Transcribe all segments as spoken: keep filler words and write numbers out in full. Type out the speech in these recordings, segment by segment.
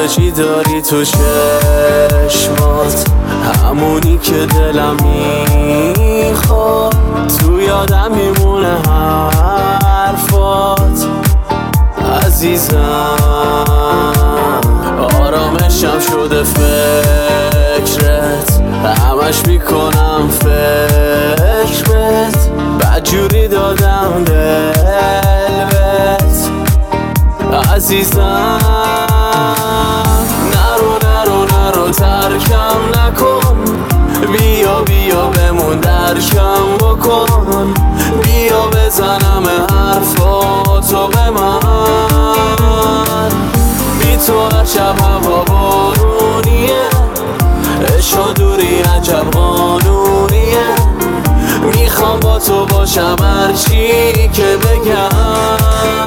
خارجی داری تو چشمات، همونی که دلم میخواد. تو یادم میمونه حرفات عزیزم، آرامشم شده فکرت، همش میکنم فکر بهت، بدجوری دادم دل بهت عزیزم. نرو نرو نرو ترکم نکن، بیا بیا بمون درکم بکن، بیا بزنم حرفاتو به من. بی تو هر شب هوا بارونیه، عشق و دوری عجب قانونیه، میخوام با تو باشم هرچی که بگم.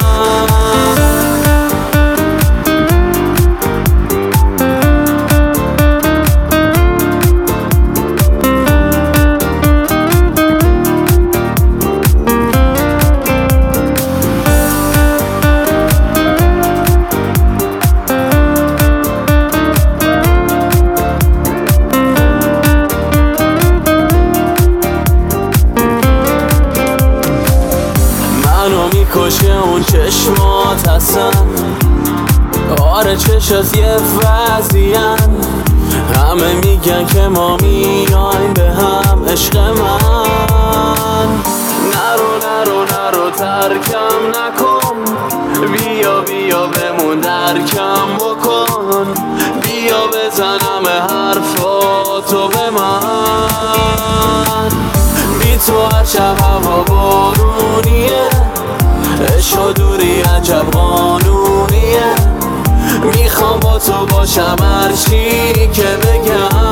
منو میکشه اون چشمات هستن، آره چشات یه وضعین، همه میگن که ما میایم به هم عشق من. نرو نرو نرو ترکم نکن، بیا بیا بمون درکم بکن، بیا بزنم حرفاتو به من. بی تو هر شب هوا بارونیه، عشق و دوری عجب قانونیه، میخوام با تو باشم هرچی که بگم.